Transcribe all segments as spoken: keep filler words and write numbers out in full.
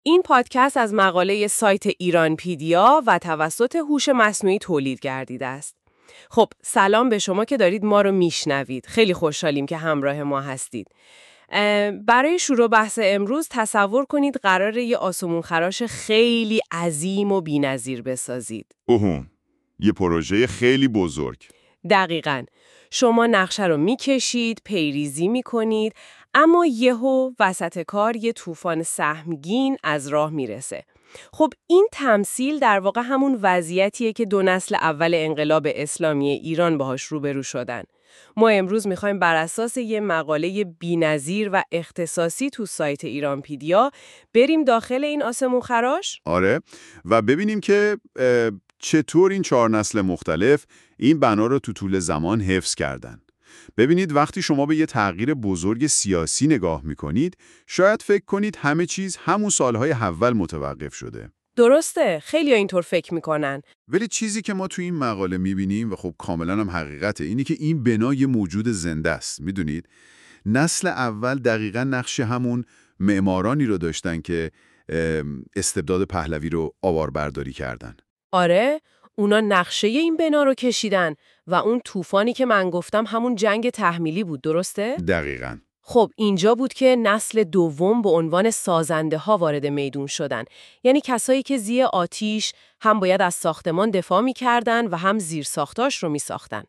این پادکست از مقاله سایت ایرانپیدیا و توسط هوش مصنوعی تولید گردیده است. خب سلام به شما که دارید ما رو میشنوید. خیلی خوشحالیم که همراه ما هستید. برای شروع بحث امروز تصور کنید قراره یه آسمون خراش خیلی عظیم و بی‌نظیر بسازید. اوه، یه پروژه خیلی بزرگ. دقیقاً. شما نقشه رو میکشید، پیریزی میکنید، اما یهو وسط کار یه طوفان سهمگین از راه میرسه. خب این تمثیل در واقع همون وضعیتیه که دو نسل اول انقلاب اسلامی ایران باهاش روبرو شدن. ما امروز میخوایم بر اساس یه مقاله بی‌نظیر و اختصاصی تو سایت ایرانپیدیا بریم داخل این آسمون خراش؟ آره، و ببینیم که چطور این چهار نسل مختلف این بنا رو تو طول زمان حفظ کردن. ببینید وقتی شما به یه تغییر بزرگ سیاسی نگاه میکنید، شاید فکر کنید همه چیز همون سالهای اول متوقف شده. درسته، خیلی ها اینطور فکر میکنن. ولی چیزی که ما تو این مقاله میبینیم و خب کاملا هم حقیقته، اینی که این بنا یه موجود زنده است. میدونید نسل اول دقیقاً نقش همون معمارانی رو داشتن که استبداد پهلوی رو آواربرداری کردن. آره، اونا نقشه این بنا رو کشیدن و اون طوفانی که من گفتم همون جنگ تحمیلی بود، درسته؟ دقیقاً. خب اینجا بود که نسل دوم به عنوان سازنده ها وارد میدون شدن. یعنی کسایی که زیر آتیش هم باید از ساختمان دفاع می‌کردن و هم زیر ساختاش رو می‌ساختن.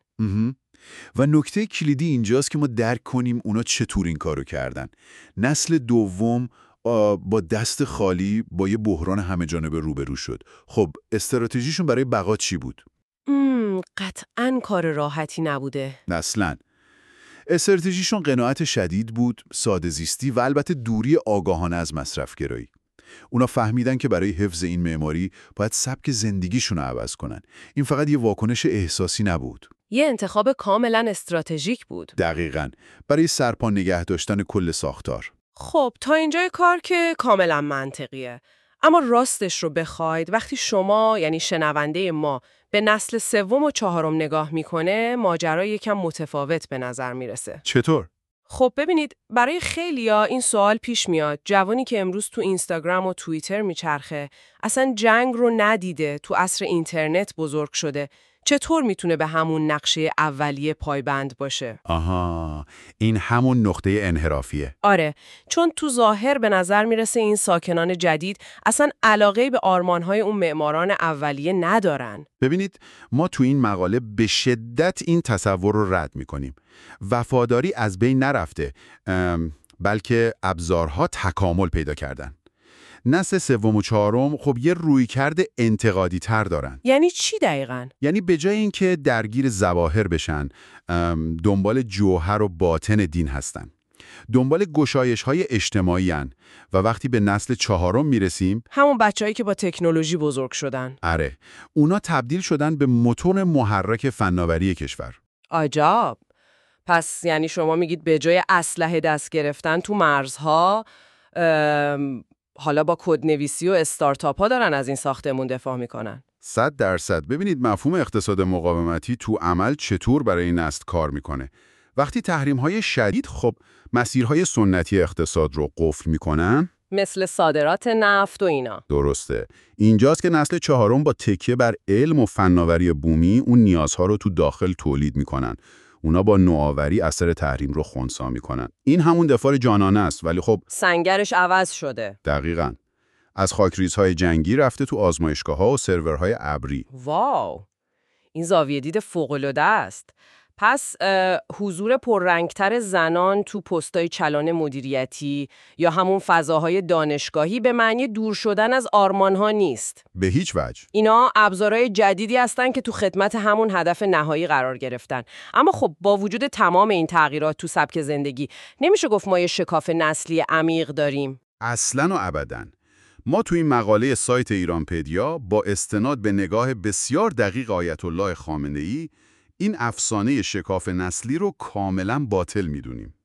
و نکته کلیدی اینجاست که ما درک کنیم اونا چطور این کارو کردن. نسل دوم با دست خالی با یه بحران همه جانبه روبرو شد. خب استراتژیشون برای بقا چی بود؟ مم، قطعاً کار راحتی نبوده. اصلاً. استراتژیشون قناعت شدید بود، ساده زیستی و البته دوری آگاهانه از مصرف گرایی. اونا فهمیدن که برای حفظ این معماری باید سبک زندگیشون رو عوض کنن. این فقط یه واکنش احساسی نبود. یه انتخاب کاملاً استراتژیک بود. دقیقاً. برای سرپا نگه داشتن کل ساختار. خب تا اینجای کار که کاملا منطقیه. اما راستش رو بخواید وقتی شما یعنی شنونده ما به نسل سوم و چهارم نگاه میکنه ماجرا یکم متفاوت به نظر میرسه. چطور؟ خب ببینید برای خیلیا این سوال پیش میاد. جوانی که امروز تو اینستاگرام و توییتر میچرخه اصلا جنگ رو ندیده، تو عصر اینترنت بزرگ شده، چطور میتونه به همون نقشه اولیه پایبند باشه؟ آها، این همون نقطه انحرافیه. آره، چون تو ظاهر به نظر میرسه این ساکنان جدید اصلا علاقه به آرمانهای اون معماران اولیه ندارن. ببینید ما تو این مقاله به شدت این تصور رو رد میکنیم. وفاداری از بین نرفته، بلکه ابزارها تکامل پیدا کردن. نسل سوم و چهارم خب یه رویکرد انتقادی تر دارن. یعنی چی دقیقاً؟ یعنی به جای اینکه درگیر ظواهر بشن، دنبال جوهر و باطن دین هستن. دنبال گشایش‌های اجتماعی هن. و وقتی به نسل چهارم میرسیم، همون بچه‌هایی که با تکنولوژی بزرگ شدن. آره، اونا تبدیل شدن به موتور محرک فناوری کشور. عجب. پس یعنی شما میگید به جای اسلحه دست گرفتن تو مرزها، حالا با کدنویسی و استارتاپ ها دارن از این ساختمون دفاع میکنن. صد درصد. ببینید مفهوم اقتصاد مقاومتی تو عمل چطور برای این نسل کار میکنه. وقتی تحریم‌های شدید خب مسیرهای سنتی اقتصاد رو قفل میکنن، مثل صادرات نفت و اینا. درسته. اینجاست که نسل چهارم با تکیه بر علم و فناوری بومی اون نیازها رو تو داخل تولید میکنن. اونا با نوآوری اثر تحریم رو خنثی میکنن. این همون دفاع جانانه است، ولی خب سنگرش عوض شده. دقیقاً. از خاکریزهای جنگی رفته تو آزمایشگاه‌ها و سرورهای ابری. واو. این زاویه دید فوق‌العاده است. پس حضور پررنگتر زنان تو پستای کلان مدیریتی یا همون فضاهای دانشگاهی به معنی دور شدن از آرمانها نیست. به هیچ وجه. اینا ابزارهای جدیدی هستن که تو خدمت همون هدف نهایی قرار گرفتن. اما خب با وجود تمام این تغییرات تو سبک زندگی نمیشه گفت ما یه شکاف نسلی عمیق داریم. اصلاً و ابداً. ما تو این مقاله سایت ایرانپدیا با استناد به نگاه بسیار دقیق آیت الله خامنه‌ای این افسانه شکاف نسلی رو کاملا باطل میدونیم.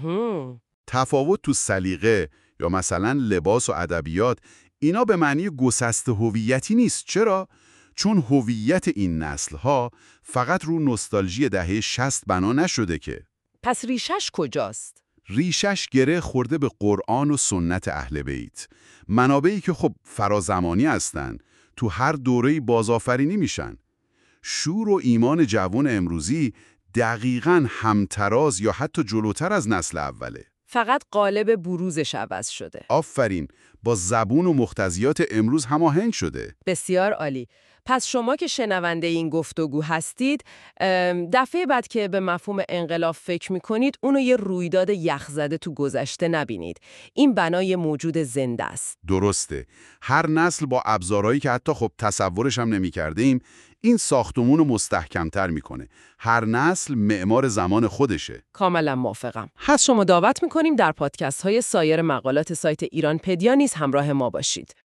تفاوت تو سلیقه یا مثلا لباس و ادبیات اینا به معنی گسسته هویتی نیست. چرا؟ چون هویت این نسل‌ها فقط رو نوستالژی دهه شصت بنا نشده که. پس ریشش کجاست؟ ریشش گره خورده به قرآن و سنت اهل بیت. منابعی که خب فرازمانی هستن، تو هر دوره‌ای بازآفرینی میشن. شور و ایمان جوان امروزی دقیقاً همتراز یا حتی جلوتر از نسل اوله. فقط قالب بروزش عوض شده. آفرین، با زبون و مقتضیات امروز هماهنگ شده. بسیار عالی. پس شما که شنونده این گفتگو هستید، ام، دفعه بعد که به مفهوم انقلاب فکر میکنید، اونو یه رویداد یخزده تو گذشته نبینید. این بنای موجود زنده است. درسته. هر نسل با ابزارهایی که حتی خب تصورش هم نمی‌کردیم، این ساختمون رو مستحکم‌تر میکنه. هر نسل معمار زمان خودشه. کاملا موافقم. پس شما دعوت میکنیم در پادکست های سایر مقالات سایت ایران پدیا نیز همراه ما باشید.